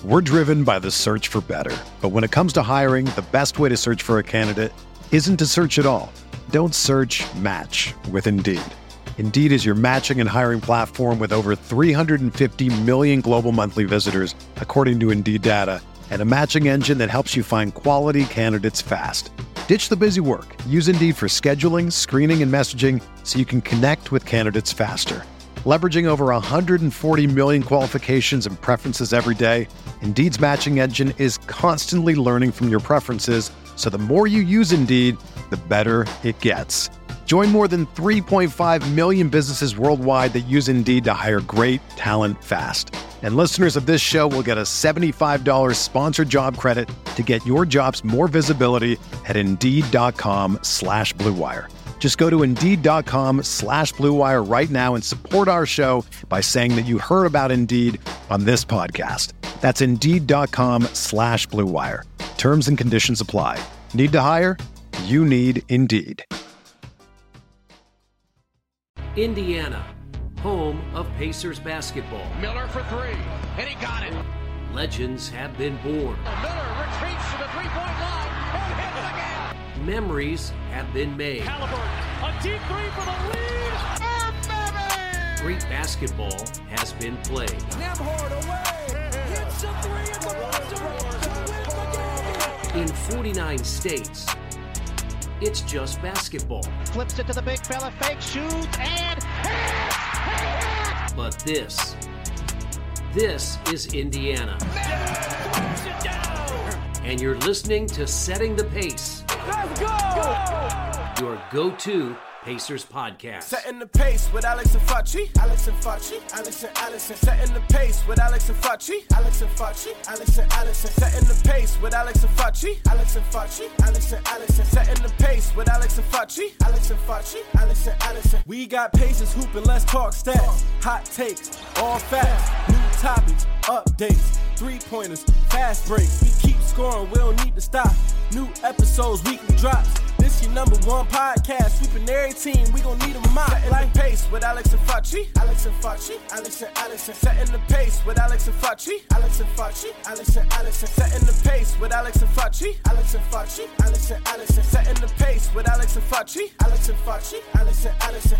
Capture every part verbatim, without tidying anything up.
We're driven by the search for better. But when it comes to hiring, the best way to search for a candidate isn't to search at all. Don't search, match with Indeed. Indeed is your matching and hiring platform with over three hundred fifty million global monthly visitors, according to Indeed data, and a matching engine that helps you find quality candidates fast. Ditch the busy work. Use Indeed for scheduling, screening, and messaging so you can connect with candidates faster. Leveraging over one hundred forty million qualifications and preferences every day, Indeed's matching engine is constantly learning from your preferences, so the more you use Indeed, the better it gets. Join more than three point five million businesses worldwide that use Indeed to hire great talent fast. And listeners of this show will get a seventy-five dollars sponsored job credit to get your jobs more visibility at Indeed.com slash Blue Wire. Just go to Indeed.com slash Blue Wire right now and support our show by saying that you heard about Indeed on this podcast. That's Indeed.com slash Blue Wire. Terms and conditions apply. Need to hire? You need Indeed. Indiana, home of Pacers basketball. Miller for three, and he got it. Legends have been born. Miller retreats to the three-point line and hits again. Memories have been made. Halliburton, a deep three for the lead. Oh, baby! Great basketball has been played. Nembhard away, hits a three at the buzzer to win the game. In forty-nine states, it's just basketball. Flips it to the big fella, fake shoots, and hits! But this, this is Indiana. Throws it down. And you're listening to Setting the Pace. Let's go! Your go-to Pacers podcast. Setting the pace with Alex and Facci. Alex and Facci. Alex and Allison. Setting the pace with Alex and Facci. Alex and Facci. Alex and Allison. Setting the pace with Alex and Facci. Alex and Facci. Alex and Allison. Setting the pace with Alex and Facci. Alex and Facci. Alex and Allison. We got Pacers hooping, let's talk stats. Hot takes, all facts. New topics, updates. Three-pointers, fast breaks. We keep scoring, we don't need to stop. New episodes, weekly drops. This your number one podcast. Sweeping every team, we gon' need a mop. Setting like the pace with Alex and Facci. Alex and Facci. Alex and Allison. Setting the pace with Alex and Facci. Alex and Facci. Alex and Allison. Setting the pace with Alex and Facci. Alex and Facci. Alex and Allison. Setting the pace with Alex and Facci. Alex and Facci. Alex and Allison.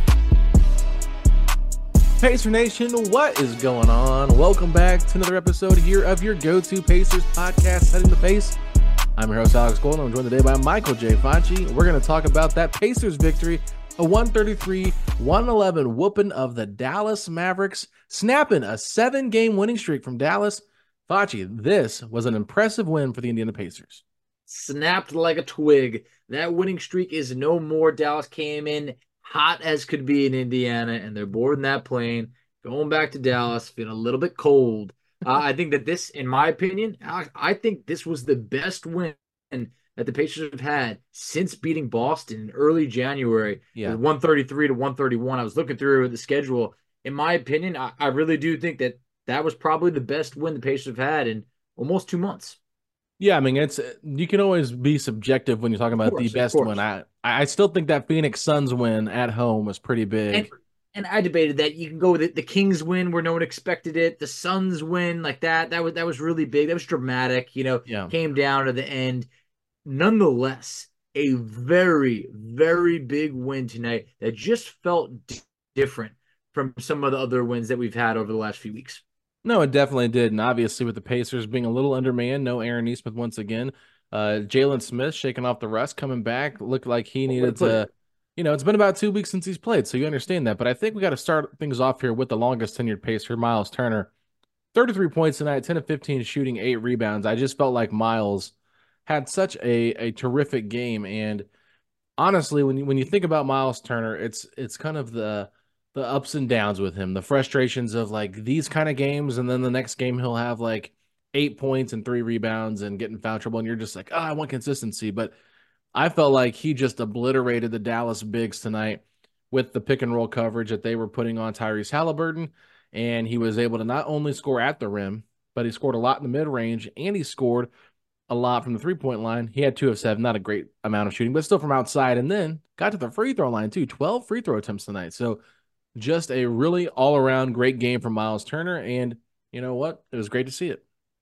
Pacer Nation, what is going on? Welcome back to another episode here of your go-to Pacers podcast, Setting the Pace. I'm your host, Alex Golden. I'm joined today by Michael J. Facci. We're going to talk about that Pacers victory, a one thirty-three one eleven whooping of the Dallas Mavericks, snapping a seven-game winning streak from Dallas. Facci, this was an impressive win for the Indiana Pacers. Snapped like a twig. That winning streak is no more. Dallas came in hot as could be in Indiana, and they're boarding that plane, going back to Dallas, feeling a little bit cold. Uh, I think that this, in my opinion, Alex, I think this was the best win that the Pacers have had since beating Boston in early January. Yeah, one thirty-three to one thirty-one. I was looking through the schedule. In my opinion, I, I really do think that that was probably the best win the Pacers have had in almost two months. Yeah, I mean, it's you can always be subjective when you're talking about course, the best win. I I still think that Phoenix Suns win at home was pretty big. And, and I debated that. You can go with it. The Kings win where no one expected it. The Suns win like that. That was that was really big. That was dramatic. You know, yeah. Came down to the end. Nonetheless, a very, very big win tonight that just felt d- different from some of the other wins that we've had over the last few weeks. No, it definitely did. And obviously with the Pacers being a little undermanned, no Aaron Nesmith once again. Uh, Jalen Smith shaking off the rust, coming back. Looked like he needed to, you know, it's been about two weeks since he's played, so you understand that. But I think we got to start things off here with the longest tenured Pacer, Miles Turner. thirty-three points tonight, ten of fifteen shooting, eight rebounds. I just felt like Miles had such a, a terrific game. And honestly, when you, when you think about Miles Turner, it's it's kind of the the ups and downs with him, the frustrations of like these kind of games, and then the next game he'll have like eight points and three rebounds and get in foul trouble, and you're just like, oh, I want consistency. But I felt like he just obliterated the Dallas Bigs tonight with the pick and roll coverage that they were putting on Tyrese Halliburton, and he was able to not only score at the rim, but he scored a lot in the mid-range, and he scored a lot from the three-point line. He had two of seven, not a great amount of shooting, but still from outside, and then got to the free throw line too, twelve free throw attempts tonight. So just a really all-around great game from Miles Turner, and you know what? It was great to see it.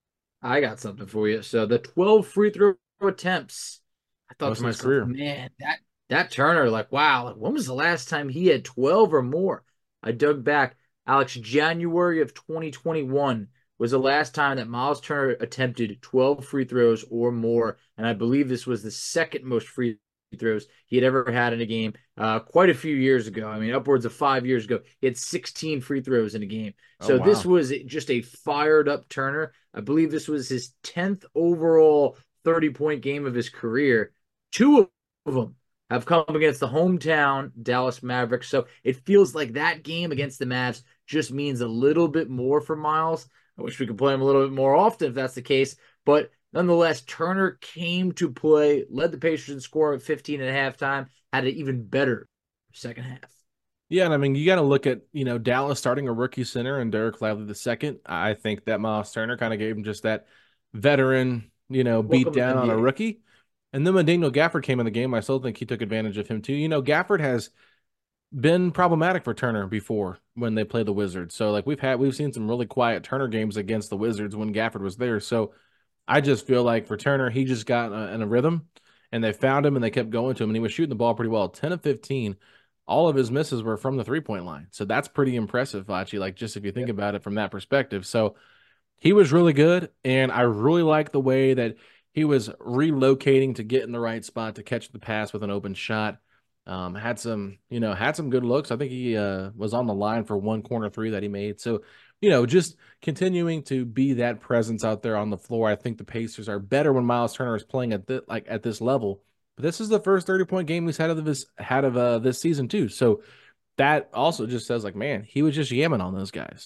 I got something for you. So the twelve free throw attempts, I thought Most to of his myself, career. man, that that Turner, like, wow, like, when was the last time he had twelve or more? I dug back. Alex, January of twenty twenty-one was the last time that Miles Turner attempted twelve free throws or more. And I believe this was the second most free throws he had ever had in a game uh, quite a few years ago. I mean, upwards of five years ago. He had sixteen free throws in a game. Oh, So this wow. was just a fired up Turner. I believe this was his tenth overall thirty point game of his career. Two of them have come against the hometown Dallas Mavericks. So it feels like that game against the Mavs just means a little bit more for Miles. I wish we could play him a little bit more often if that's the case. But nonetheless, Turner came to play, led the Pacers in scoring at fifteen at halftime, had an even better second half. Yeah, and I mean, you got to look at, you know, Dallas starting a rookie center and Derek Lively the second. I think that Miles Turner kind of gave him just that veteran, you know, beat Welcome to down on a N B A. rookie. And then when Daniel Gafford came in the game, I still think he took advantage of him too. You know, Gafford has been problematic for Turner before when they play the Wizards. So like we've had we've seen some really quiet Turner games against the Wizards when Gafford was there. So I just feel like for Turner, he just got a, in a rhythm and they found him and they kept going to him and he was shooting the ball pretty well. ten of fifteen. All of his misses were from the three-point line. So that's pretty impressive, Vachi, like just if you think Yep. about it from that perspective. So he was really good, and I really like the way that he was relocating to get in the right spot to catch the pass with an open shot. Um, had some, you know, had some good looks. I think he uh, was on the line for one corner three that he made. So, you know, just continuing to be that presence out there on the floor. I think the Pacers are better when Miles Turner is playing at the, like at this level. But this is the first thirty point game he's had of this had of uh, this season too. So that also just says like, man, he was just yamming on those guys.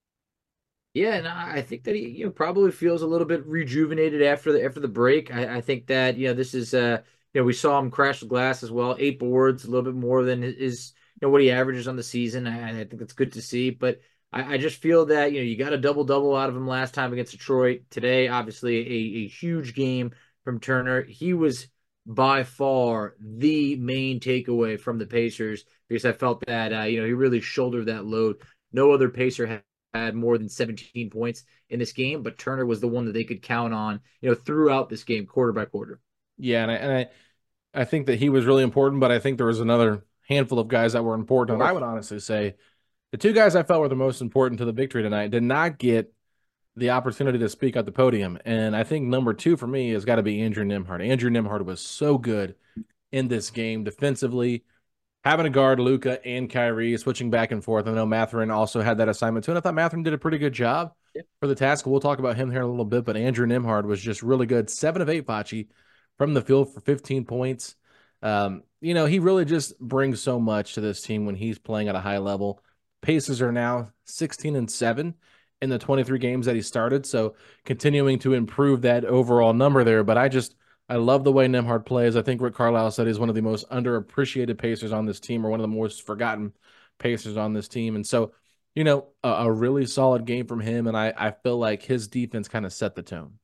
Yeah, and I think that he, you know, probably feels a little bit rejuvenated after the after the break. I, I think that, you know, this is uh you know, we saw him crash the glass as well, eight boards, a little bit more than his, you know, what he averages on the season. I, I think that's good to see. But I, I just feel that, you know, you got a double double out of him last time against Detroit. Today, obviously, a, a huge game from Turner. He was by far the main takeaway from the Pacers because I felt that uh, you know, he really shouldered that load. No other Pacer had had more than seventeen points in this game, but Turner was the one that they could count on, you know, throughout this game, quarter by quarter. Yeah, and I, and I I think that he was really important, but I think there was another handful of guys that were important. And I would honestly say the two guys I felt were the most important to the victory tonight did not get the opportunity to speak at the podium. And I think number two for me has got to be Andrew Nembhard. Andrew Nembhard was so good in this game defensively, having to guard Luka and Kyrie, switching back and forth. I know Mathurin also had that assignment too, and I thought Mathurin did a pretty good job Yeah. for the task. We'll talk about him here in a little bit, but Andrew Nembhard was just really good. Seven of eight, Fachi, from the field for fifteen points. Um, you know, he really just brings so much to this team when he's playing at a high level. Pacers are now sixteen and seven in the twenty-three games that he started, so continuing to improve that overall number there. But I just I love the way Nembhard plays. I think Rick Carlisle said he's one of the most underappreciated Pacers on this team, or one of the most forgotten Pacers on this team. And so, you know, a, a really solid game from him, and I I feel like his defense kind of set the tone.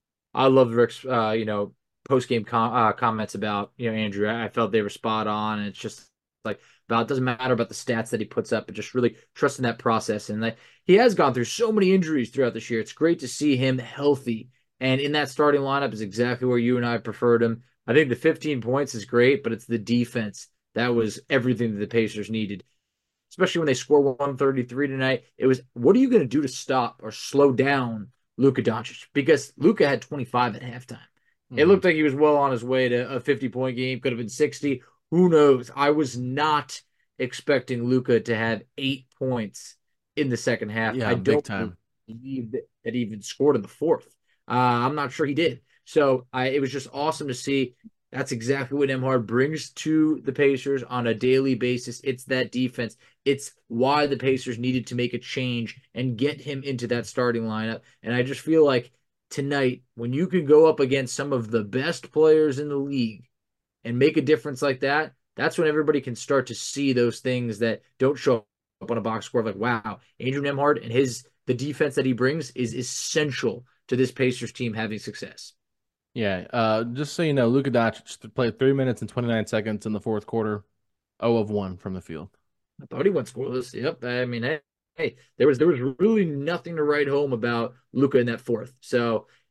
I loved Rick's, uh, you know, post game com- uh, comments about, you know, Andrew. I felt they were spot on, and it's just like about it doesn't matter about the stats that he puts up, but just really trusting that process. And like he has gone through so many injuries throughout this year. It's great to see him healthy, and in that starting lineup is exactly where you and I preferred him. I think the fifteen points is great, but it's the defense that was everything that the Pacers needed, especially when they score one thirty-three tonight. It was, what are you going to do to stop or slow down Luka Doncic? Because Luka had twenty-five at halftime. Mm-hmm. It looked like he was well on his way to a fifty-point game. Could have been sixty. Who knows? I was not expecting Luka to have eight points in the second half. Yeah, I big don't time. believe that he even scored in the fourth. Uh, I'm not sure he did. So I, it was just awesome to see. That's exactly what Nembhard brings to the Pacers on a daily basis. It's that defense. It's why the Pacers needed to make a change and get him into that starting lineup. And I just feel like tonight, when you can go up against some of the best players in the league and make a difference like that, that's when everybody can start to see those things that don't show up on a box score. Like, wow, Andrew Nembhard and his the defense that he brings is essential to this Pacers team having success. Yeah, uh, just so you know, Luka Doncic played three minutes and twenty-nine seconds in the fourth quarter, zero of one from the field. I thought he went scoreless. Yep. I mean, hey, hey, there was there was really nothing to write home about Luka in that fourth. So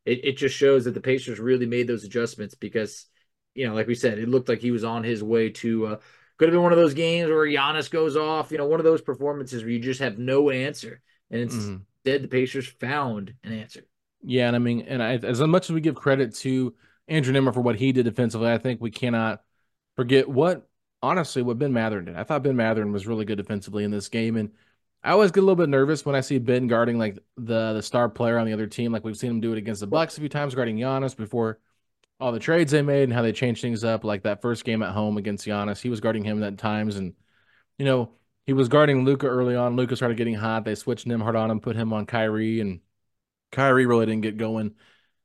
it, it just shows that the Pacers really made those adjustments because, you know, like we said, it looked like he was on his way to uh, could have been one of those games where Giannis goes off, you know, one of those performances where you just have no answer. And instead, Mhm. the Pacers found an answer. Yeah, and I mean, and I, as much as we give credit to Andrew Nimmer for what he did defensively, I think we cannot forget what, honestly, what Ben Mathurin did. I thought Ben Mathurin was really good defensively in this game, and I always get a little bit nervous when I see Ben guarding like the the star player on the other team, like we've seen him do it against the Bucks a few times, guarding Giannis before all the trades they made and how they changed things up. Like that first game at home against Giannis, he was guarding him at times, and you know he was guarding Luka early on. Luka started getting hot. They switched Nimhard on him, put him on Kyrie, and Kyrie really didn't get going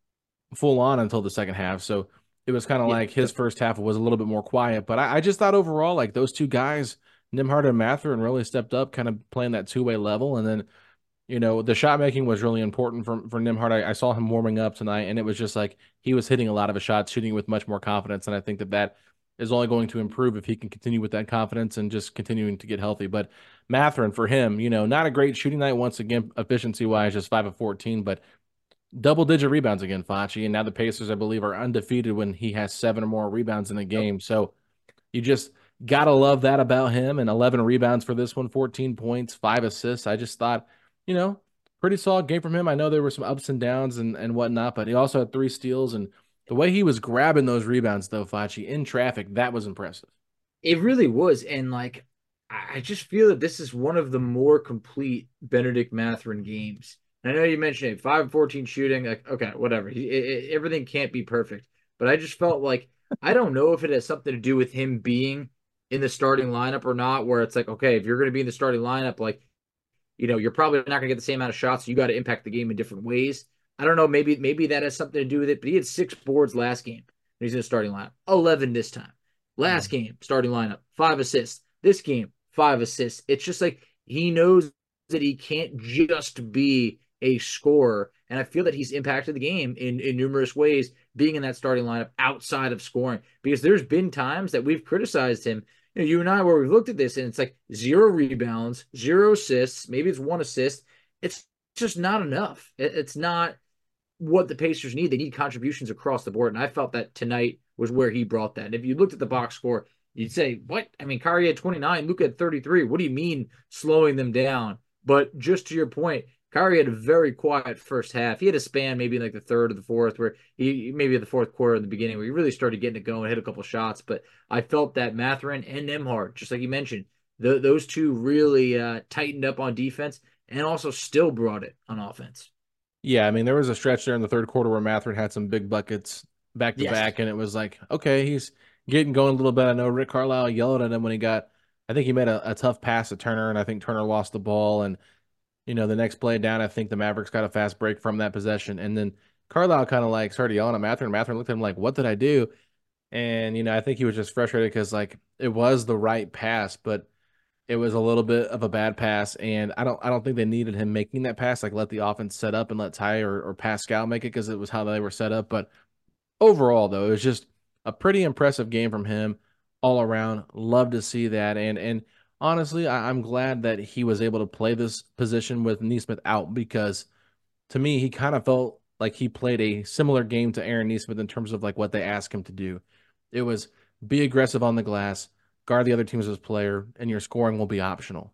full on until the second half. So it was kind of Yeah. like his first half was a little bit more quiet. But I, I just thought overall, like those two guys, Nimhard and Mathurin, really stepped up, kind of playing that two way level. And then, you know, the shot making was really important for for Nimhard. I, I saw him warming up tonight, and it was just like he was hitting a lot of his shots, shooting with much more confidence. And I think that that is only going to improve if he can continue with that confidence and just continuing to get healthy. But Mathurin, for him, you know, not a great shooting night once again, efficiency wise, just five of fourteen, but double digit rebounds again, Facci. And now the Pacers, I believe, are undefeated when he has seven or more rebounds in a game. So you just gotta love that about him. And eleven rebounds for this one, fourteen points, five assists. I just thought, you know, pretty solid game from him. I know there were some ups and downs and, and whatnot, but he also had three steals. And the way he was grabbing those rebounds, though, Facci, in traffic, that was impressive. It really was. And like, I I just feel that this is one of the more complete Benedict Mathurin games. I know you mentioned it, five of fourteen shooting. Like, okay, whatever. He, it, everything can't be perfect. But I just felt like, I don't know if it has something to do with him being in the starting lineup or not, where it's like, okay, if you're going to be in the starting lineup, like, you know, you're probably not going to get the same amount of shots. So you got to impact the game in different ways. I don't know. Maybe maybe that has something to do with it. But he had six boards last game. He's in the starting lineup. eleven this time. Last game, starting lineup, five assists. This game, five assists. It's just like he knows that he can't just be a scorer. And I feel that he's impacted the game in, in numerous ways, being in that starting lineup outside of scoring. Because there's been times that we've criticized him, you know, you and I, where we've looked at this and it's like zero rebounds, zero assists, maybe it's one assist. It's just not enough. It, it's not what the Pacers need. They need contributions across the board. And I felt that tonight was where he brought that. And if you looked at the box score, you'd say, what? I mean, Kyrie had twenty-nine, Luka had thirty-three. What do you mean slowing them down? But just to your point, Kyrie had a very quiet first half. He had a span maybe in like the third or the fourth, where he maybe the fourth quarter in the beginning where he really started getting it going, hit a couple shots. But I felt that Mathurin and Nembhard, just like you mentioned, the, those two really uh, tightened up on defense and also still brought it on offense. Yeah, I mean, there was a stretch there in the third quarter where Mathurin had some big buckets back to Yes. back, and it was like, okay, he's getting going a little bit. I know Rick Carlisle yelled at him when he got, I think he made a, a tough pass to Turner, and I think Turner lost the ball. And, you know, the next play down, I think the Mavericks got a fast break from that possession. And then Carlisle kind of like started yelling at Mathurin. Mathurin looked at him like, what did I do? And, you know, I think he was just frustrated because, like, it was the right pass, but it was a little bit of a bad pass, and I don't I don't think they needed him making that pass. Like, let the offense set up and let Ty or, or Pascal make it because it was how they were set up. But overall, though, it was just a pretty impressive game from him all around. Love to see that. And and honestly, I, I'm glad that he was able to play this position with Nesmith out, because to me, he kind of felt like he played a similar game to Aaron Nesmith in terms of like what they asked him to do. It was be aggressive on the glass, guard the other team's player, and your scoring will be optional.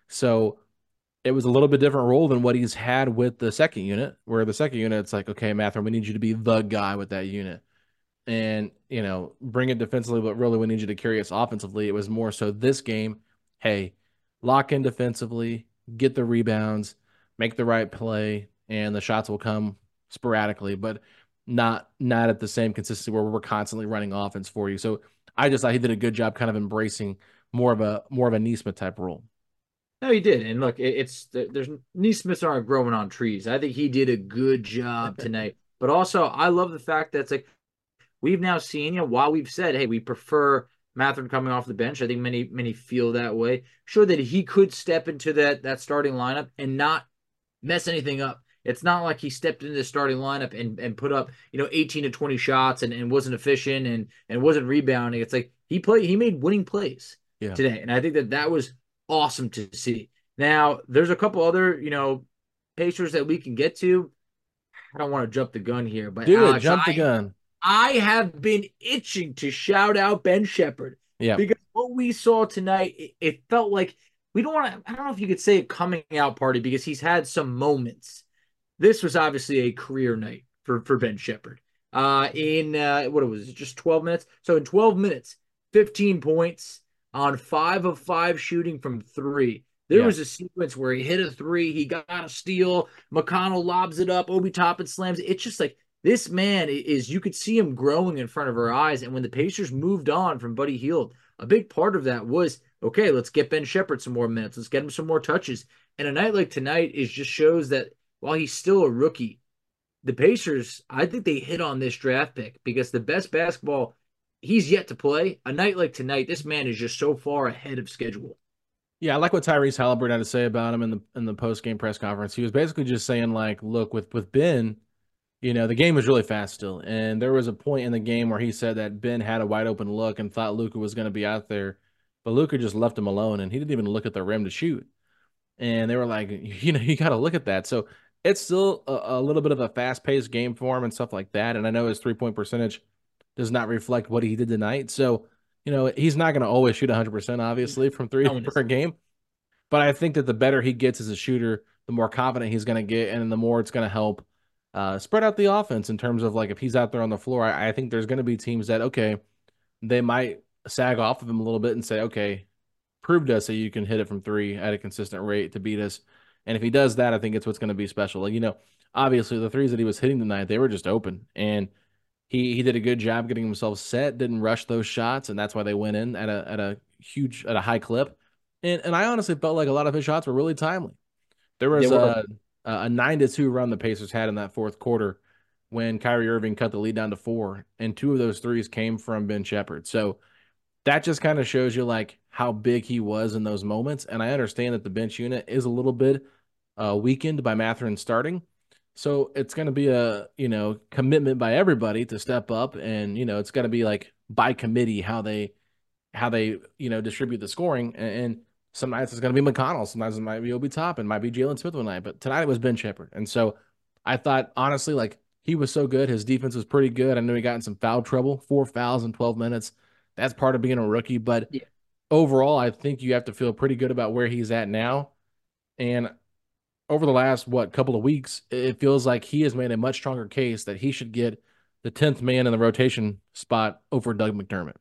So it was a little bit different role than what he's had with the second unit, where the second unit, it's like, okay, Mathurin, we need you to be the guy with that unit. And, you know, bring it defensively, but really we need you to carry us offensively. It was more so this game, hey, lock in defensively, get the rebounds, make the right play, and the shots will come sporadically, but not not at the same consistency where we're constantly running offense for you. So I just thought he did a good job kind of embracing more of a more of a Nesmith type role. No, he did. And look, it- it's there's Nesmiths aren't growing on trees. I think he did a good job tonight. But also, I love the fact that it's like we've now seen, you know, while we've said, hey, we prefer Mathurin coming off the bench. I think many many feel that way. Sure that he could step into that that starting lineup and not mess anything up. It's not like he stepped into the starting lineup and, and put up, you know, eighteen to twenty shots and, and wasn't efficient and, and wasn't rebounding. It's like he played, he made winning plays Yeah. today. And I think that that was awesome to see. Now, there's a couple other, you know, Pacers that we can get to. I don't want to jump the gun here, but Do it. Alex, Jump the I gun. I have been itching to shout out Ben Shepherd Yeah. because what we saw tonight, it, it felt like we don't want to, I don't know if you could say a coming out party because he's had some moments. This was obviously a career night for, for Ben Shepherd. Uh, in uh, what it was, just twelve minutes. So in twelve minutes, fifteen points on five of five shooting from three. There Yeah. was a sequence where he hit a three, he got a steal, McConnell lobs it up, Obi Toppin slams it. It's just like this man is, you could see him growing in front of our eyes. And when the Pacers moved on from Buddy Hield, a big part of that was, okay, let's get Ben Shepherd some more minutes. Let's get him some more touches. And a night like tonight is just shows that while he's still a rookie, the Pacers, I think they hit on this draft pick because the best basketball he's yet to play. A night like tonight, this man is just so far ahead of schedule. Yeah, I like what Tyrese Halliburton had to say about him in the in the post game press conference. He was basically just saying, like, look, with with Ben, you know, the game was really fast still, and there was a point in the game where he said that Ben had a wide open look and thought Luka was going to be out there, but Luka just left him alone, and he didn't even look at the rim to shoot. And they were like, you know, you got to look at that. So it's still a, a little bit of a fast paced game for him and stuff like that. And I know his three point percentage does not reflect what he did tonight. So, you know, he's not going to always shoot one hundred percent, obviously, from three No one per is. game. But I think that the better he gets as a shooter, the more confident he's going to get, and the more it's going to help uh, spread out the offense in terms of, like, if he's out there on the floor, I, I think there's going to be teams that, okay, they might sag off of him a little bit and say, okay, prove to us that you can hit it from three at a consistent rate to beat us. And if he does that, I think it's what's going to be special. Like, you know, obviously the threes that he was hitting tonight, they were just open. And he he did a good job getting himself set, didn't rush those shots, and that's why they went in at a at a huge at a high clip. And and I honestly felt like a lot of his shots were really timely. There was a a nine to two run the Pacers had in that fourth quarter when Kyrie Irving cut the lead down to four, and two of those threes came from Ben Shepherd. So that just kind of shows you like how big he was in those moments. And I understand that the bench unit is a little bit uh, weakened by Mathurin starting. So it's going to be a, you know, commitment by everybody to step up. And, you know, it's got to be like by committee how they, how they, you know, distribute the scoring. And, and some nights it's going to be McConnell. Sometimes it might be Obi Toppin, might be Jalen Smith one night. But tonight it was Ben Shepherd. And so I thought, honestly, like he was so good. His defense was pretty good. I know he got in some foul trouble, four fouls in twelve minutes. That's part of being a rookie. But Yeah. overall, I think you have to feel pretty good about where he's at now. And over the last, what, couple of weeks, it feels like he has made a much stronger case that he should get the tenth man in the rotation spot over Doug McDermott.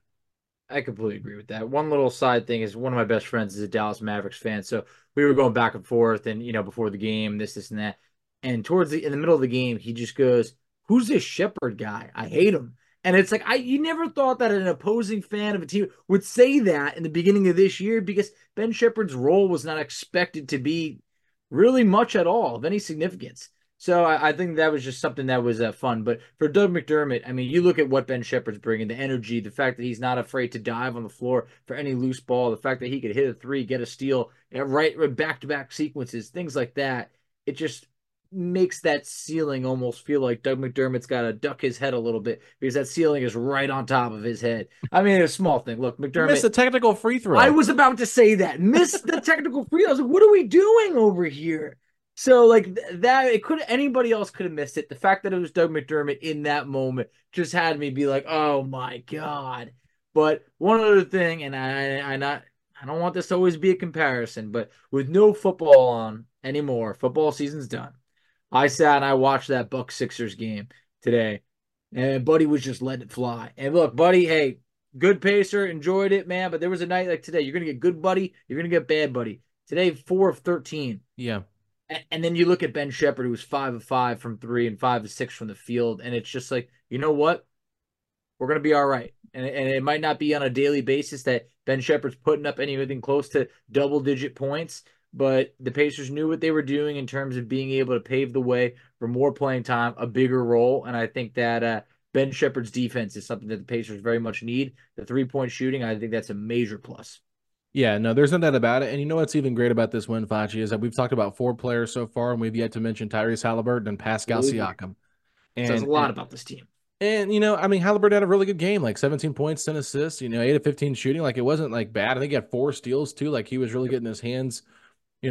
I completely agree with that. One little side thing is one of my best friends is a Dallas Mavericks fan. So we were going back and forth and, you know, before the game, this, this, and that. And towards the, in the middle of the game, he just goes, who's this Shepherd guy? I hate him. And it's like, I you never thought that an opposing fan of a team would say that in the beginning of this year because Ben Shepherd's role was not expected to be really much at all of any significance. So I, I think that was just something that was uh, fun. But for Doug McDermott, I mean, you look at what Ben Shepherd's bringing, the energy, the fact that he's not afraid to dive on the floor for any loose ball, the fact that he could hit a three, get a steal, and right back-to-back sequences, things like that. It just makes that ceiling almost feel like Doug McDermott's got to duck his head a little bit because that ceiling is right on top of his head. I mean, it's a small thing. Look, McDermott missed a technical free throw. I was about to say that. Missed the technical free throw. I was like, what are we doing over here? So, like, th- that, it could anybody else could have missed it. The fact that it was Doug McDermott in that moment just had me be like, oh my God. But one other thing, and I, I not, I don't want this to always be a comparison, but with no football on anymore, football season's done. I sat and I watched that Buck Sixers game today, and Buddy was just letting it fly. And look, Buddy, hey, good pacer, enjoyed it, man. But there was a night like today. You're gonna get good Buddy, you're gonna get bad Buddy. Today, four of thirteen. Yeah. And, and then you look at Ben Shepherd, who was five of five from three and five of six from the field, and it's just like, you know what? We're gonna be all right. And, and it might not be on a daily basis that Ben Shepherd's putting up anything close to double-digit points. But the Pacers knew what they were doing in terms of being able to pave the way for more playing time, a bigger role. And I think that uh, Ben Shepherd's defense is something that the Pacers very much need. The three-point shooting, I think that's a major plus. Yeah, no, there's no doubt about it. And you know what's even great about this win, Facci, is that we've talked about four players so far, and we've yet to mention Tyrese Halliburton and Pascal Absolutely. Siakam. And, Says a lot and, about this team. And, you know, I mean, Halliburton had a really good game, like seventeen points, ten assists, you know, eight of fifteen shooting. Like, it wasn't, like, bad. I think he had four steals, too. Like, he was really getting his hands, you know,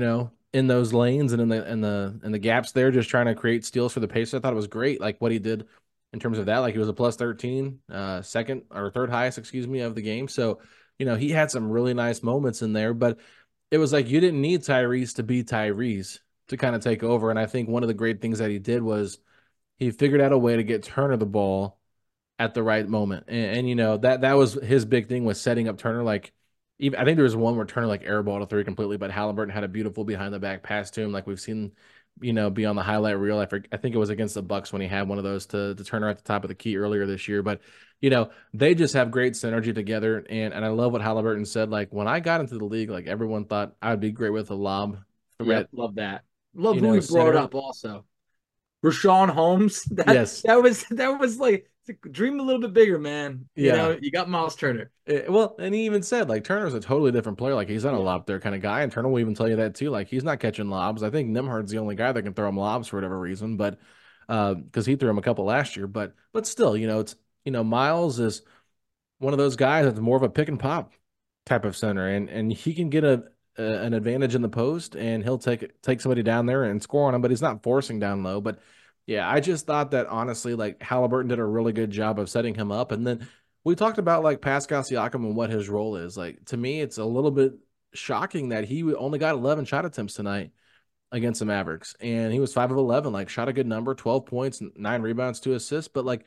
in those lanes and in the in the in the gaps there, just trying to create steals for the Pacers. I thought it was great, like what he did in terms of that. Like he was a plus thirteen, uh, second or third highest, excuse me, of the game. So, you know, he had some really nice moments in there, but it was like you didn't need Tyrese to be Tyrese to kind of take over. And I think one of the great things that he did was he figured out a way to get Turner the ball at the right moment. And, and you know, that that was his big thing, was setting up Turner. Like, even I think there was one where Turner like airballed a three completely, but Halliburton had a beautiful behind the back pass to him, like we've seen, you know, be on the highlight reel. I, for, I think it was against the Bucks when he had one of those to, to Turner at the top of the key earlier this year. But, you know, they just have great synergy together. And and I love what Halliburton said. Like, when I got into the league, like everyone thought I would be great with a lob. Yeah, love that. Love You who know, we brought center. up also. Rashawn Holmes. That, Yes. that was that was like dream a little bit bigger, man. You Yeah. know, you got Miles Turner. Eh, well, and he even said, like, Turner's a totally different player. Like, he's not a lob there kind of guy. And Turner will even tell you that too. Like, he's not catching lobs. I think Nimhard's the only guy that can throw him lobs for whatever reason, but uh, because he threw him a couple last year. But but still, you know, it's you know, Miles is one of those guys that's more of a pick and pop type of center, and and he can get a, a an advantage in the post, and he'll take take somebody down there and score on him, but he's not forcing down low. But yeah, I just thought that honestly, like Halliburton did a really good job of setting him up. And then we talked about like Pascal Siakam and what his role is. Like, to me, it's a little bit shocking that he only got eleven shot attempts tonight against the Mavericks, and he was five of eleven, like shot a good number, twelve points, nine rebounds, two assists. But like,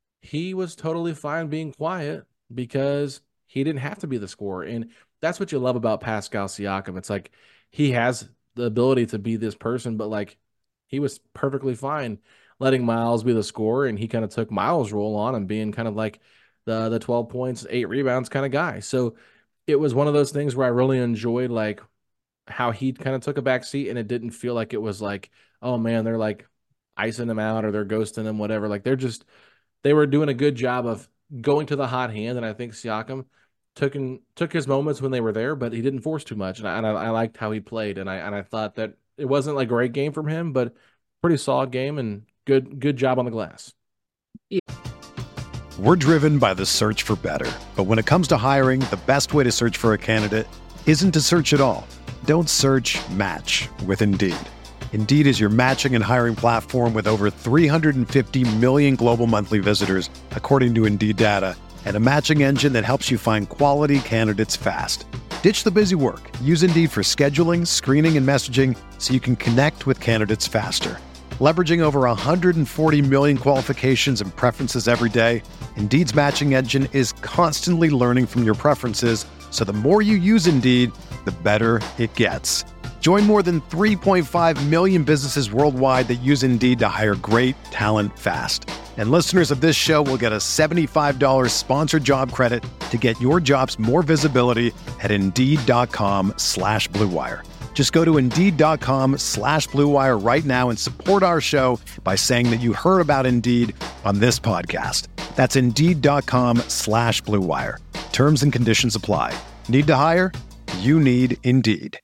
he was totally fine being quiet because he didn't have to be the scorer. And that's what you love about Pascal Siakam. It's like he has the ability to be this person, but like he was perfectly fine letting Miles be the scorer, and he kind of took Miles' role on and being kind of like the the twelve points, eight rebounds kind of guy. So it was one of those things where I really enjoyed like how he kind of took a back seat, and it didn't feel like it was like, oh man, they're like icing him out or they're ghosting him, whatever. Like, they're just, they were doing a good job of going to the hot hand. And I think Siakam took in, took his moments when they were there, but he didn't force too much. And I, and I, I liked how he played. And I, and I thought that it wasn't like a great game from him, but pretty solid game and good, good job on the glass. We're driven by the search for better. But when it comes to hiring, the best way to search for a candidate isn't to search at all. Don't search, match with Indeed. Indeed is your matching and hiring platform with over three hundred fifty million global monthly visitors, according to Indeed data, and a matching engine that helps you find quality candidates fast. Ditch the busy work. Use Indeed for scheduling, screening, and messaging so you can connect with candidates faster. Leveraging over one hundred forty million qualifications and preferences every day, Indeed's matching engine is constantly learning from your preferences, so the more you use Indeed, the better it gets. Join more than three point five million businesses worldwide that use Indeed to hire great talent fast. And listeners of this show will get a seventy-five dollars sponsored job credit to get your jobs more visibility at Indeed.com slash Blue Wire. Just go to Indeed.com slash Blue Wire right now and support our show by saying that you heard about Indeed on this podcast. That's Indeed.com slash Blue Wire. Terms and conditions apply. Need to hire? You need Indeed.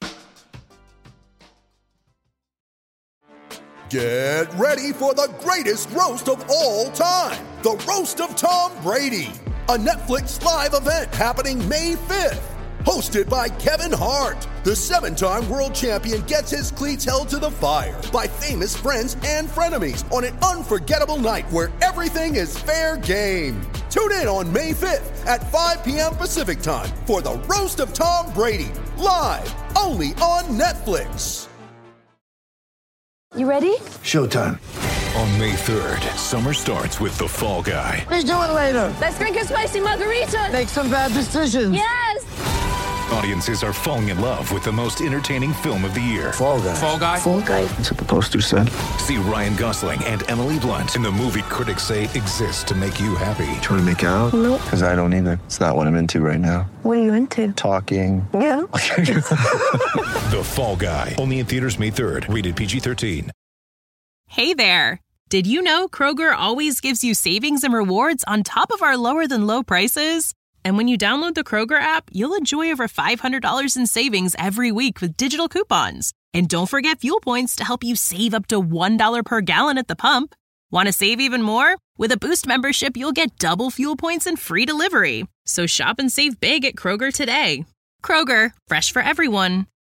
Get ready for the greatest roast of all time. The Roast of Tom Brady. A Netflix live event happening May fifth. Hosted by Kevin Hart. The seven-time world champion gets his cleats held to the fire by famous friends and frenemies on an unforgettable night where everything is fair game. Tune in on May fifth at five p.m. Pacific time for the Roast of Tom Brady. Live only on Netflix. You ready? Showtime. On May third, summer starts with The Fall Guy. Let's do it later. Let's drink a spicy margarita. Make some bad decisions. Yes. Audiences are falling in love with the most entertaining film of the year. Fall Guy. Fall Guy? Fall Guy. That's what the poster said. See Ryan Gosling and Emily Blunt in the movie critics say exists to make you happy. Trying to make it out? Nope. Because I don't either. It's not what I'm into right now. What are you into? Talking. Yeah. The Fall Guy. Only in theaters May third. Rated P G thirteen. Hey there. Did you know Kroger always gives you savings and rewards on top of our lower than low prices? And when you download the Kroger app, you'll enjoy over five hundred dollars in savings every week with digital coupons. And don't forget fuel points to help you save up to one dollar per gallon at the pump. Want to save even more? With a Boost membership, you'll get double fuel points and free delivery. So shop and save big at Kroger today. Kroger, fresh for everyone.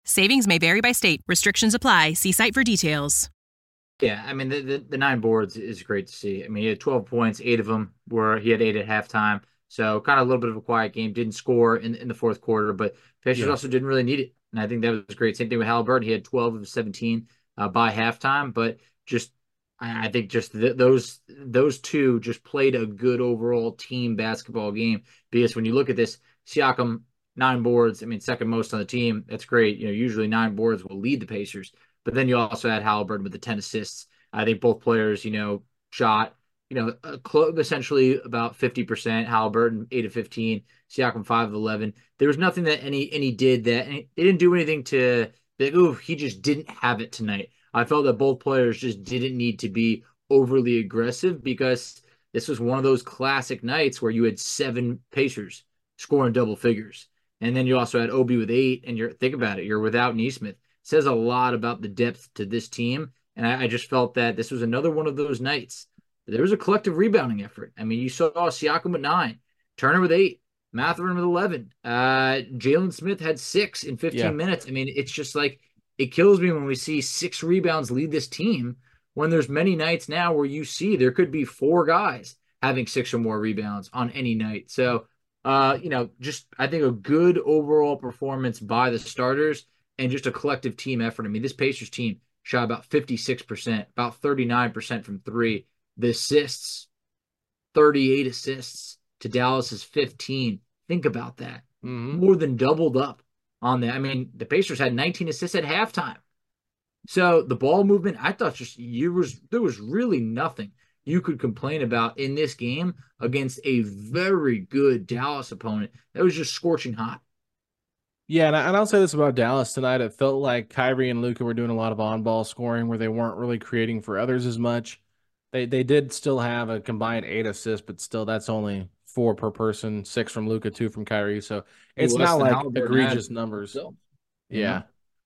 Savings may vary by state. Restrictions apply. See site for details. Yeah, I mean, the, the, the nine boards is great to see. I mean, he had twelve points, eight of them were, he had eight at halftime. So kind of a little bit of a quiet game. Didn't score in, in the fourth quarter, but Pacers Yeah. also didn't really need it. And I think that was great. Same thing with Halliburton. He had twelve of seventeen uh, by halftime, but just, I, I think just th- those, those two just played a good overall team basketball game. Because when you look at this, Siakam, nine boards, I mean, second most on the team. That's great. You know, usually nine boards will lead the Pacers. But then you also had Halliburton with the ten assists. I think both players, you know, shot, you know, uh, clo- essentially about fifty percent. Halliburton, eight of fifteen. Siakam, five of eleven. There was nothing that any any did that. And they didn't do anything to, like, ooh, he just didn't have it tonight. I felt that both players just didn't need to be overly aggressive because this was one of those classic nights where you had seven Pacers scoring double figures. And then you also had Obi with eight, and you're think about it, you're without Nesmith. Says a lot about the depth to this team, and I, I just felt that this was another one of those nights. There was a collective rebounding effort. I mean, you saw Siakam with nine, Turner with eight, Mathurin with eleven. Uh, Jalen Smith had six in fifteen Yeah. minutes. I mean, it's just like it kills me when we see six rebounds lead this team when there's many nights now where you see there could be four guys having six or more rebounds on any night. So, uh, you know, just I think a good overall performance by the starters and just a collective team effort. I mean, this Pacers team shot about fifty-six percent, about thirty-nine percent from three. The assists, thirty-eight assists to Dallas's fifteen. Think about that. Mm-hmm. More than doubled up on that. I mean, the Pacers had nineteen assists at halftime. So the ball movement, I thought just you was there was really nothing you could complain about in this game against a very good Dallas opponent that was just scorching hot. Yeah, and, I, and I'll say this about Dallas tonight. It felt like Kyrie and Luka were doing a lot of on-ball scoring where they weren't really creating for others as much. They they did still have a combined eight assists, but still that's only four per person, six from Luka, two from Kyrie. So it's Less not than like Halliburton egregious had numbers. himself. Yeah.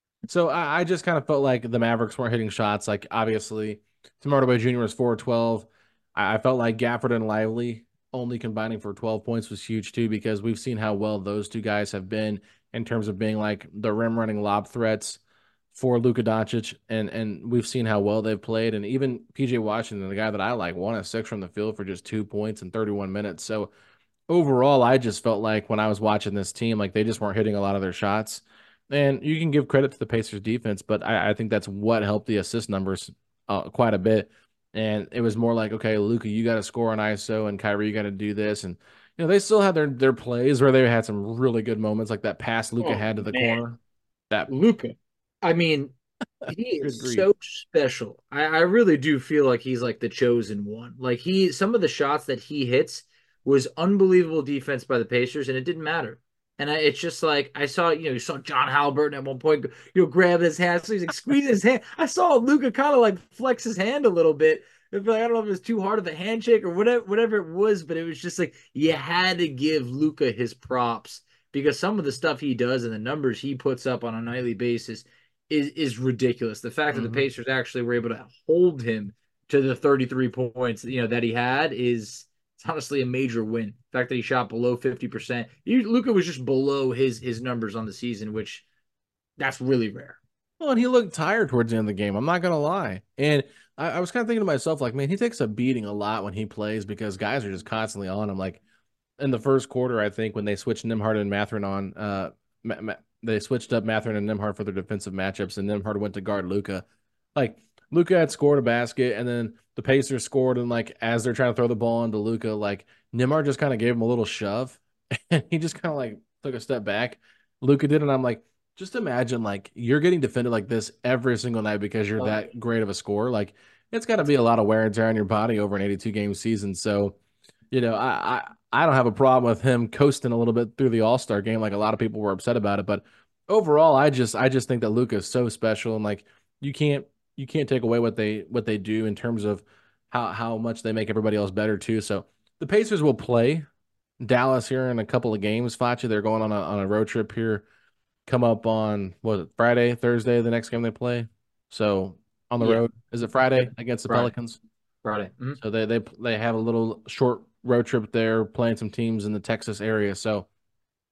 So I, I just kind of felt like the Mavericks weren't hitting shots. Like, obviously, Tim Hardaway Junior was four of twelve. I, I felt like Gafford and Lively only combining for twelve points was huge, too, because we've seen how well those two guys have been in terms of being like the rim running lob threats for Luka Doncic. And, and we've seen how well they've played. And even P J Washington, the guy that I like, one of six from the field for just two points in thirty-one minutes. So overall, I just felt like when I was watching this team, like they just weren't hitting a lot of their shots. And you can give credit to the Pacers defense, but I, I think that's what helped the assist numbers uh, quite a bit. And it was more like, okay, Luka, you got to score on I S O, and Kyrie, you got to do this. And, you know, they still had their, their plays where they had some really good moments, like that pass Luka Oh, had to the man. corner. That Luka, I mean, he is grief. so special. I, I really do feel like he's like the chosen one. Like he, some of the shots that he hits was unbelievable defense by the Pacers, and it didn't matter. And I, it's just like I saw, you know, you saw John Halliburton at one point, you know, grab his hand, so he's like squeezing his hand. I saw Luka kind of like flex his hand a little bit. If, like, I don't know if it was too hard of a handshake or whatever, whatever it was, but it was just like you had to give Luka his props because some of the stuff he does and the numbers he puts up on a nightly basis is is ridiculous. The fact Mhm. that the Pacers actually were able to hold him to the thirty-three points, you know, that he had is it's honestly a major win. The fact that he shot below fifty percent. Luka was just below his his numbers on the season, which that's really rare. Well, and he looked tired towards the end of the game. I'm not going to lie. And I, I was kind of thinking to myself, like, man, he takes a beating a lot when he plays because guys are just constantly on him. Like in the first quarter, I think when they switched Nembhard and Mathurin on, uh, Ma- Ma- they switched up Mathurin and Nembhard for their defensive matchups, and Nembhard went to guard Luka. Like Luka had scored a basket, and then the Pacers scored, and like as they're trying to throw the ball into Luka, like Nembhard just kind of gave him a little shove, and he just kind of like took a step back. Luka did, and I'm like, just imagine like you're getting defended like this every single night because you're that great of a scorer. Like it's got to be a lot of wear and tear on your body over an eighty-two game season. So, you know, I, I I don't have a problem with him coasting a little bit through the All-Star game. Like a lot of people were upset about it, but overall, I just I just think that Luka is so special, and like you can't you can't take away what they what they do in terms of how how much they make everybody else better too. So the Pacers will play Dallas here in a couple of games. Facci, they're going on a on a road trip here. Come up on what was it, Friday, Thursday, the next game they play. So on the Yeah. road, is it Friday against the Friday. Pelicans? Friday. Mhm. So they they they have a little short road trip there, playing some teams in the Texas area. So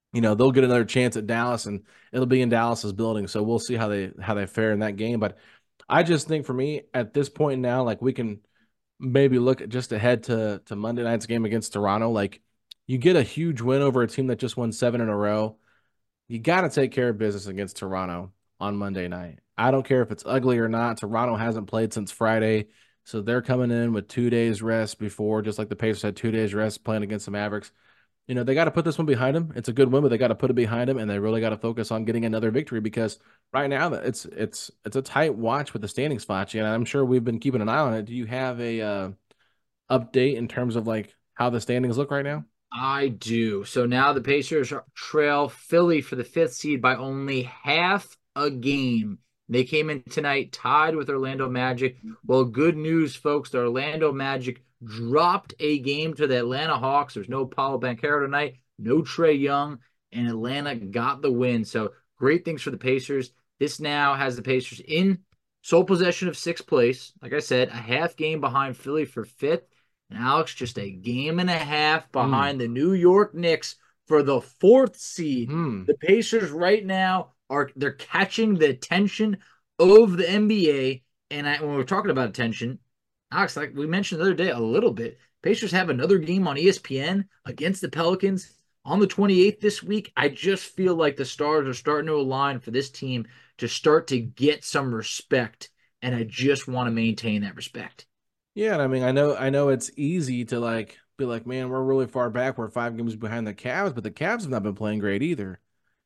you know, they'll get another chance at Dallas, and it'll be in Dallas's building. So we'll see how they how they fare in that game. But I just think for me at this point now, like we can maybe look at just ahead to to Monday night's game against Toronto. Like you get a huge win over a team that just won seven in a row. You got to take care of business against Toronto on Monday night. I don't care if it's ugly or not. Toronto hasn't played since Friday, so they're coming in with two days rest before, just like the Pacers had two days rest playing against the Mavericks. You know, they got to put this one behind them. It's a good win, but they got to put it behind them, and they really got to focus on getting another victory because right now it's it's it's a tight watch with the standings, Facci, and I'm sure we've been keeping an eye on it. Do you have a uh, update in terms of like how the standings look right now? I do. So now the Pacers trail Philly for the fifth seed by only half a game. They came in tonight tied with Orlando Magic. Well, good news, folks. The Orlando Magic dropped a game to the Atlanta Hawks. There's no Paolo Banchero tonight, no Trae Young, and Atlanta got the win. So great things for the Pacers. This now has the Pacers in sole possession of sixth place. Like I said, a half game behind Philly for fifth. And Alex, just a game and a half behind mm. the New York Knicks for the fourth seed. Mm. The Pacers right now are they're catching the attention of the N B A. And I, when we're talking about attention, Alex, like we mentioned the other day a little bit, Pacers have another game on E S P N against the Pelicans on the twenty-eighth this week. I just feel like the stars are starting to align for this team to start to get some respect, and I just want to maintain that respect. Yeah, and I mean, I know, I know it's easy to like be like, man, we're really far back. We're five games behind the Cavs, but the Cavs have not been playing great either.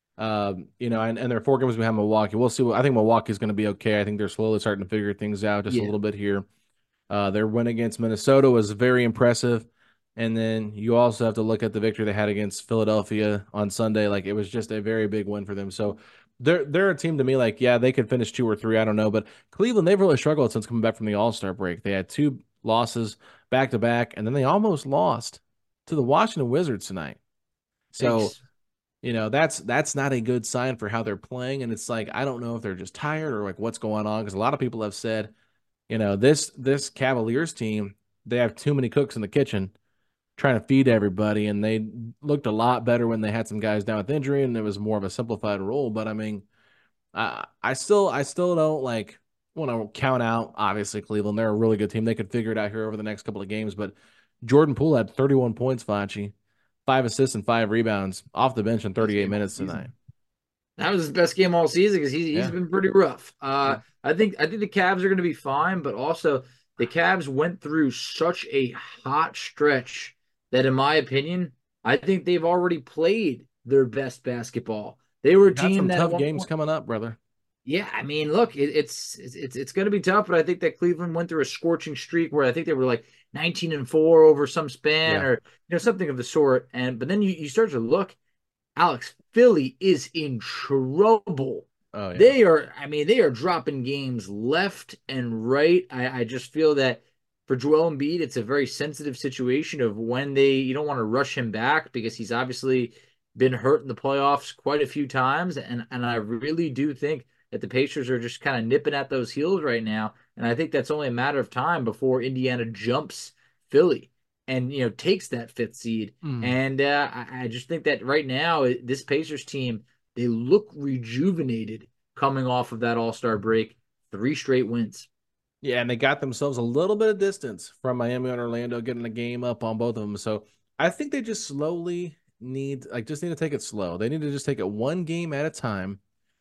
Um, you know, and, and they're four games behind Milwaukee. We'll see. I think Milwaukee's going to be okay. I think they're slowly starting to figure things out just yeah. a little bit here. Uh, their win against Minnesota was very impressive, and then you also have to look at the victory they had against Philadelphia on Sunday. Like it was just a very big win for them. So they're they're a team to me. Like yeah, they could finish two or three. I don't know, but Cleveland, they've really struggled since coming back from the All-Star break. They had two losses back to back, and then they almost lost to the Washington Wizards tonight. So, Thanks. you know, that's that's not a good sign for how they're playing. And it's like I don't know if they're just tired or like what's going on, because a lot of people have said, you know, this this Cavaliers team, they have too many cooks in the kitchen trying to feed everybody, and they looked a lot better when they had some guys down with injury and it was more of a simplified role. But I mean, I I still I still don't like want to count out, obviously, Cleveland. They're a really good team. They could figure it out here over the next couple of games. But Jordan Poole had thirty-one points, Facci, five assists and five rebounds off the bench in thirty-eight minutes tonight. That was his best game all season because he's, he's yeah. been pretty rough. Uh, yeah. I think I think the Cavs are going to be fine, but also the Cavs went through such a hot stretch that, in my opinion, I think they've already played their best basketball. They were a team some that tough games point, coming up, brother. Yeah, I mean, look, it, it's it's it's going to be tough, but I think that Cleveland went through a scorching streak where I think they were like nineteen and four over some span, yeah. or you know something of the sort. And but then you, you start to look, Alex, Philly is in trouble. Oh, yeah. They are, I mean, they are dropping games left and right. I, I just feel that for Joel Embiid, it's a very sensitive situation of when they you don't want to rush him back because he's obviously been hurt in the playoffs quite a few times, and and I really do think that the Pacers are just kind of nipping at those heels right now. And I think that's only a matter of time before Indiana jumps Philly and, you know, takes that fifth seed. Mm. And uh, I, I just think that right now, this Pacers team, they look rejuvenated coming off of that All-Star break, three straight wins. Yeah, and they got themselves a little bit of distance from Miami and Orlando, getting a game up on both of them. So I think they just slowly need, like, just need to take it slow. They need to just take it one game at a time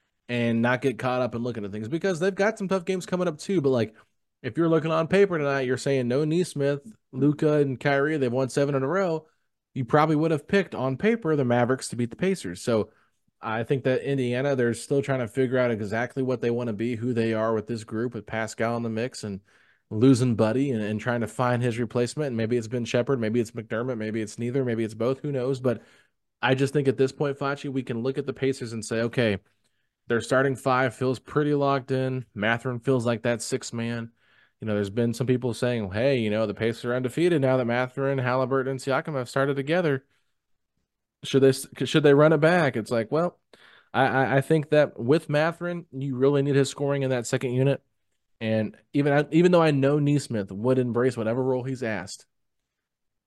and not get caught up in looking at things, because they've got some tough games coming up too. But like, if you're looking on paper tonight, you're saying no Nesmith, Luka, and Kyrie, they've won seven in a row. You probably would have picked on paper the Mavericks to beat the Pacers. So I think that Indiana, they're still trying to figure out exactly what they want to be, who they are with this group, with Pascal in the mix and losing Buddy and, and trying to find his replacement. And maybe it's Ben Shepherd, maybe it's McDermott, maybe it's neither, maybe it's both, who knows? But I just think at this point, Facci, we can look at the Pacers and say, okay, their starting five feels pretty locked in. Mathurin feels like that sixth man. You know, there's been some people saying, hey, you know, the Pacers are undefeated now that Mathurin, Halliburton, and Siakam have started together. Should they should they run it back? It's like, well, I, I think that with Mathurin, you really need his scoring in that second unit. And even even though I know Nesmith would embrace whatever role he's asked,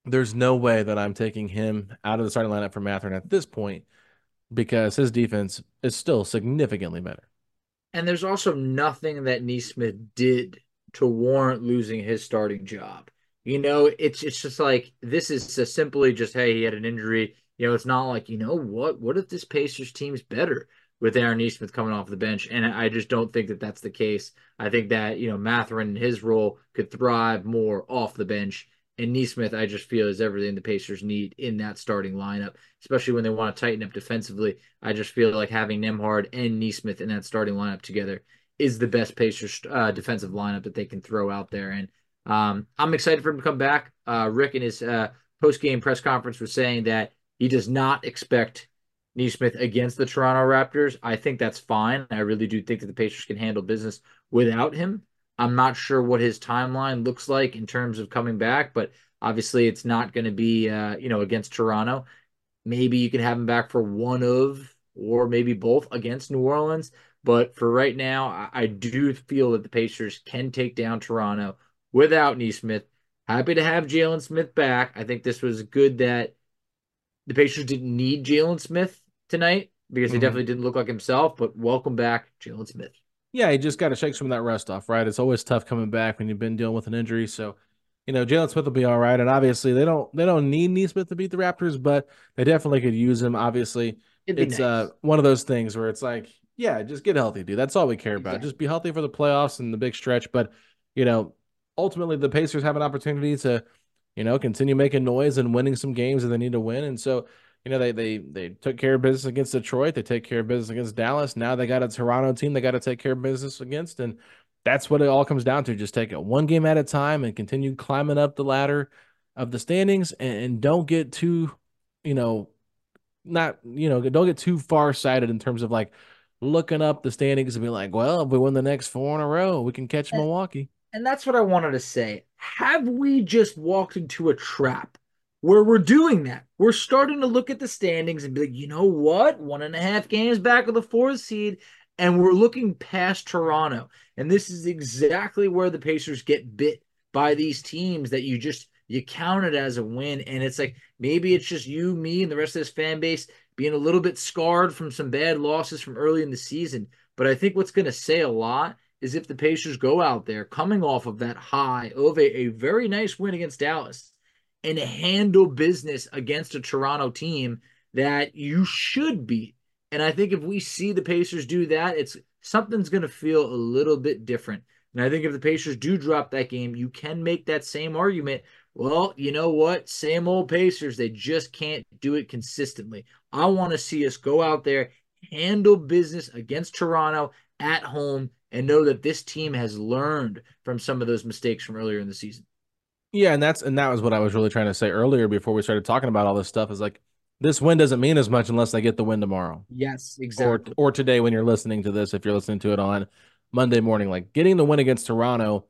there's no way that I'm taking him out of the starting lineup for Mathurin at this point because his defense is still significantly better. And there's also nothing that Nesmith did to warrant losing his starting job. You know, it's it's just like this is just simply just, hey, he had an injury. You know, it's not like, you know what? What if this Pacers team's better with Aaron Nesmith coming off the bench? And I just don't think that that's the case. I think that, you know, Mathurin in his role could thrive more off the bench. And Nesmith, I just feel, is everything the Pacers need in that starting lineup, especially when they want to tighten up defensively. I just feel like having Nembhard and Nesmith in that starting lineup together is the best Pacers uh, defensive lineup that they can throw out there. And um, I'm excited for him to come back. Uh, Rick in his uh, post-game press conference was saying that he does not expect Nesmith against the Toronto Raptors. I think that's fine. I really do think that the Pacers can handle business without him. I'm not sure what his timeline looks like in terms of coming back, but obviously it's not going to be, uh, you know, against Toronto. Maybe you can have him back for one of, or maybe both against New Orleans. But for right now, I, I do feel that the Pacers can take down Toronto without Nesmith. Happy to have Jalen Smith back. I think this was good that the Pacers didn't need Jalen Smith tonight because he mm-hmm. definitely didn't look like himself, but welcome back, Jalen Smith. Yeah, you just got to shake some of that rust off, right? It's always tough coming back when you've been dealing with an injury. So, you know, Jalen Smith will be all right. And obviously they don't they don't need Nesmith to beat the Raptors, but they definitely could use him. Obviously, it's nice. uh, one of those things where it's like, yeah, just get healthy, dude. That's all we care about. Exactly. Just be healthy for the playoffs and the big stretch. But, you know, ultimately the Pacers have an opportunity to, you know, continue making noise and winning some games that they need to win. And so, you know, they they they took care of business against Detroit. They take care of business against Dallas. Now they got a Toronto team they got to take care of business against. And that's what it all comes down to. Just take it one game at a time and continue climbing up the ladder of the standings and, and don't get too, you know, not, you know, don't get too far-sighted in terms of like looking up the standings and be like, well, if we win the next four in a row, we can catch Milwaukee. And that's what I wanted to say. Have we just walked into a trap where we're doing that? We're starting to look at the standings and be like, you know what? One and a half games back of the fourth seed, and we're looking past Toronto. And this is exactly where the Pacers get bit by these teams that you just, you count it as a win. And it's like, maybe it's just you, me, and the rest of this fan base being a little bit scarred from some bad losses from early in the season. But I think what's going to say a lot is if the Pacers go out there coming off of that high of a, a very nice win against Dallas and handle business against a Toronto team that you should beat. And I think if we see the Pacers do that, it's something's going to feel a little bit different. And I think if the Pacers do drop that game, you can make that same argument. Well, you know what? Same old Pacers. They just can't do it consistently. I want to see us go out there, handle business against Toronto at home, and know that this team has learned from some of those mistakes from earlier in the season. Yeah, and that's and that was what I was really trying to say earlier before we started talking about all this stuff is like this win doesn't mean as much unless they get the win tomorrow. Yes, exactly. Or or today when you're listening to this, if you're listening to it on Monday morning. Like getting the win against Toronto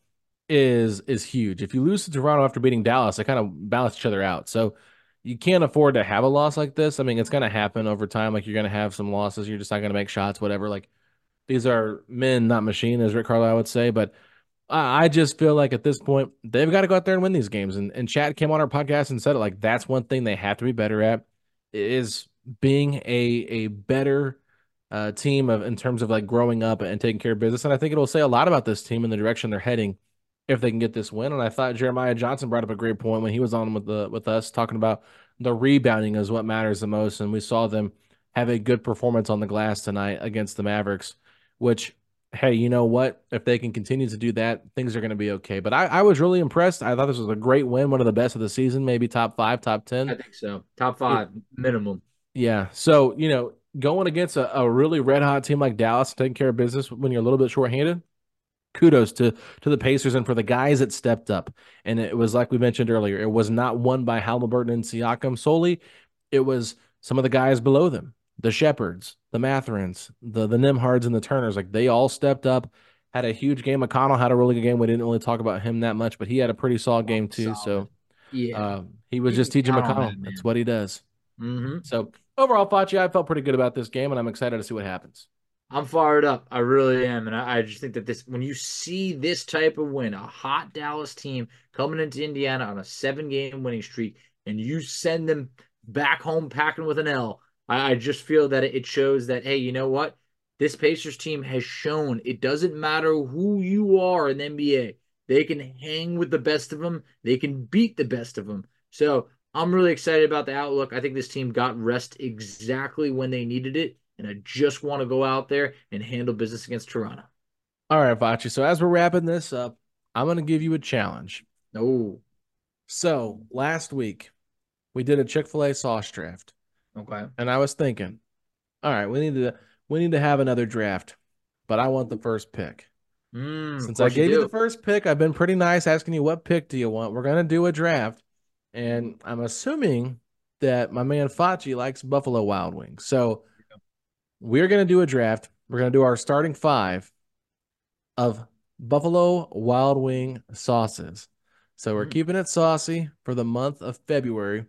is is huge. If you lose to Toronto after beating Dallas, they kind of balance each other out. So you can't afford to have a loss like this. I mean, it's going to happen over time. Like you're going to have some losses. You're just not going to make shots, whatever. Like these are men, not machine, as Rick Carlisle would say. But I just feel like at this point, they've got to go out there and win these games. And, and Chad came on our podcast and said it, like, that's one thing they have to be better at is being a a better uh, team of in terms of like growing up and taking care of business. And I think it'll say a lot about this team and the direction they're heading if they can get this win. And I thought Jeremiah Johnson brought up a great point when he was on with the with us talking about the rebounding is what matters the most. And we saw them have a good performance on the glass tonight against the Mavericks, which – hey, you know what? If they can continue to do that, things are going to be okay. But I, I was really impressed. I thought this was a great win, one of the best of the season, maybe top five, top ten. I think so. Top five, it, minimum. Yeah. So, you know, going against a, a really red-hot team like Dallas, taking care of business when you're a little bit shorthanded, kudos to, to the Pacers and for the guys that stepped up. And it was like we mentioned earlier, it was not won by Halliburton and Siakam solely. It was some of the guys below them. The Shepherds, the Mathurins, the the Nembhards, and the Turners, like they all stepped up, had a huge game. McConnell had a really good game. We didn't really talk about him that much, but he had a pretty solid game too. Solid. So yeah, uh, he was just teaching McConnell. That, That's what he does. Mm-hmm. So overall, Facci, I felt pretty good about this game, and I'm excited to see what happens. I'm fired up. I really am. And I, I just think that this, when you see this type of win, a hot Dallas team coming into Indiana on a seven game winning streak, and you send them back home packing with an L, I, I just feel that it shows that, hey, you know what? This Pacers team has shown it doesn't matter who you are in the N B A. They can hang with the best of them. They can beat the best of them. So I'm really excited about the outlook. I think this team got rest exactly when they needed it. And I just want to go out there and handle business against Toronto. All right, Facci. So as we're wrapping this up, I'm going to give you a challenge. Oh. So last week, we did a Chick-fil-A sauce draft. Okay. And I was thinking, all right, we need to we need to have another draft, but I want the first pick. Mm, Since I gave you, you the first pick, I've been pretty nice asking you what pick do you want. We're going to do a draft, and I'm assuming that my man Facci likes Buffalo Wild Wings. So we're going to do a draft. We're going to do our starting five of Buffalo Wild Wing sauces. So we're mm. keeping it saucy for the month of February.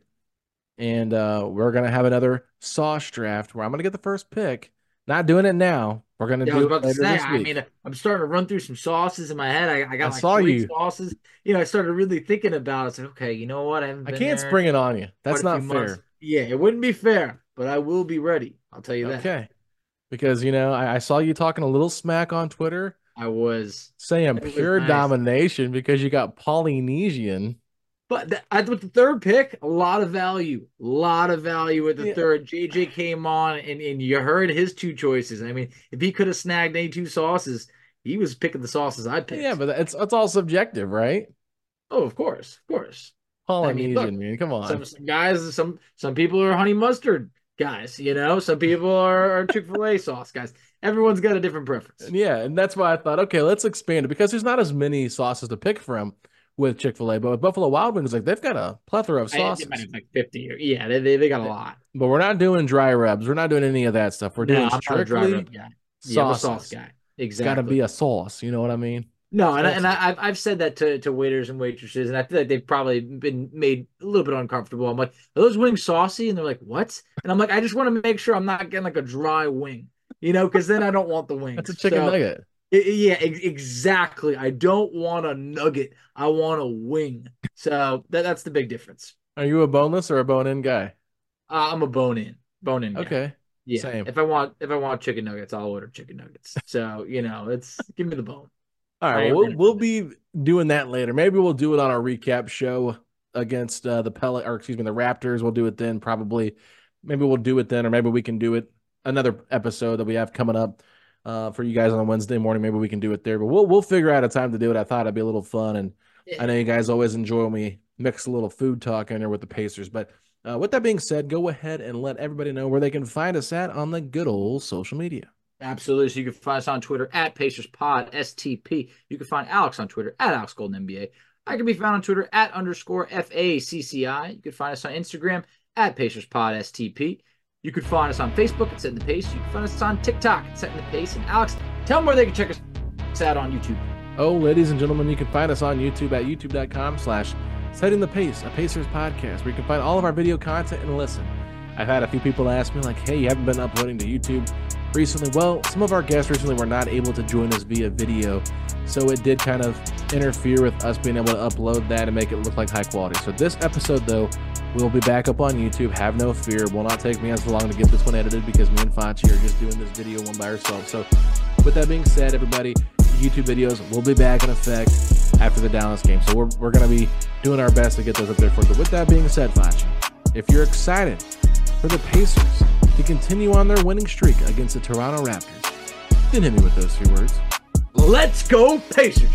And uh, we're going to have another sauce draft where I'm going to get the first pick. Not doing it now. We're going to yeah, do it later say, this week. I mean, I'm starting to run through some sauces in my head. I, I got I like saw three you. sauces. You know, I started really thinking about it. It's like, okay, you know what? I, haven't I been can't there spring it on you. That's not fair. Months. Yeah, it wouldn't be fair, but I will be ready. I'll tell you that. Okay. Because, you know, I, I saw you talking a little smack on Twitter. I was. Saying pure nice. domination because you got Polynesian. But the, I, with the third pick, a lot of value. A lot of value with the yeah. third. J J came on, and, and you heard his two choices. I mean, if he could have snagged any two sauces, he was picking the sauces I picked. Yeah, but it's it's all subjective, right? Oh, of course. Of course. Polynesian, I mean, look, man. Come on. Some, some guys, some some people are honey mustard guys, you know? Some people are, are Chick-fil-A sauce guys. Everyone's got a different preference. Yeah, and that's why I thought, okay, let's expand it because there's not as many sauces to pick from with Chick-fil-A, but with Buffalo Wild Wings, like they've got a plethora of sauces. I, like fifty. Or, yeah, they, they they got a lot. But we're not doing dry rubs. We're not doing any of that stuff. We're no, doing I'm strictly not a dry rub guy. Yeah, I'm a sauce guy. Exactly. It's got to be a sauce. You know what I mean? No, and, I, and I, I've I've said that to, to waiters and waitresses, and I feel like they've probably been made a little bit uncomfortable. I'm like, are those wings saucy? And they're like, what? And I'm like, I just want to make sure I'm not getting like a dry wing, you know, because then I don't want the wings. That's a chicken so, nugget. It, yeah, exactly. I don't want a nugget. I want a wing. So that, that's the big difference. Are you a boneless or a bone-in guy? Uh, I'm a bone-in. Bone-in guy. Okay. Yeah. Same. If I want if I want chicken nuggets, I'll order chicken nuggets. So, you know, it's give me the bone. All right, well, we'll, we'll be doing that later. Maybe we'll do it on our recap show against uh, the Pellet, or excuse me, the Raptors. We'll do it then, probably. Maybe we'll do it then, or maybe we can do it another episode that we have coming up uh, for you guys on a Wednesday morning. Maybe we can do it there, but we'll we'll figure out a time to do it. I thought it'd be a little fun, and yeah. I know you guys always enjoy when we mix a little food talk in there with the Pacers. But uh, with that being said, go ahead and let everybody know where they can find us at on the good old social media. Absolutely. So you can find us on Twitter at PacersPod, S T P. You can find Alex on Twitter at Alex Golden N B A. I can be found on Twitter at underscore F A C C I. You can find us on Instagram at PacersPod, S T P. You can find us on Facebook at Setting the Pace. You can find us on TikTok at Setting the Pace. And Alex, tell them where they can check us out on YouTube. Oh, ladies and gentlemen, you can find us on YouTube at youtube.com slash Setting the Pace, a Pacers podcast, where you can find all of our video content and listen. I've had a few people ask me, like, hey, you haven't been uploading to YouTube recently. Well, some of our guests recently were not able to join us via video, so it did kind of interfere with us being able to upload that and make it look like high quality. So this episode, though, will be back up on YouTube. Have no fear. It will not take me as long to get this one edited because me and Facci are just doing this video one by ourselves. So with that being said, everybody, YouTube videos will be back in effect after the Dallas game. So we're, we're going to be doing our best to get those up there for you. But with that being said, Facci, if you're excited for the Pacers to continue on their winning streak against the Toronto Raptors, then hit me with those few words. Let's go, Pacers!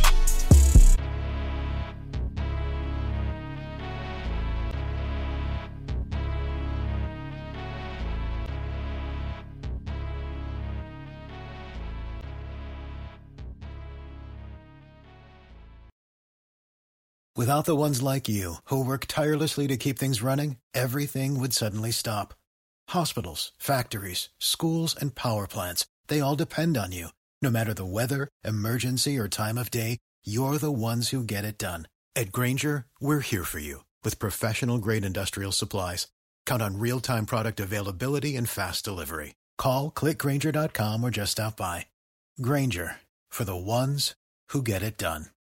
Without the ones like you, who work tirelessly to keep things running, everything would suddenly stop. Hospitals, factories, schools, and power plants, they all depend on you. No matter the weather, emergency, or time of day, you're the ones who get it done. At Grainger, we're here for you with professional-grade industrial supplies. Count on real-time product availability and fast delivery. Call, click Grainger dot com, or just stop by. Grainger, for the ones who get it done.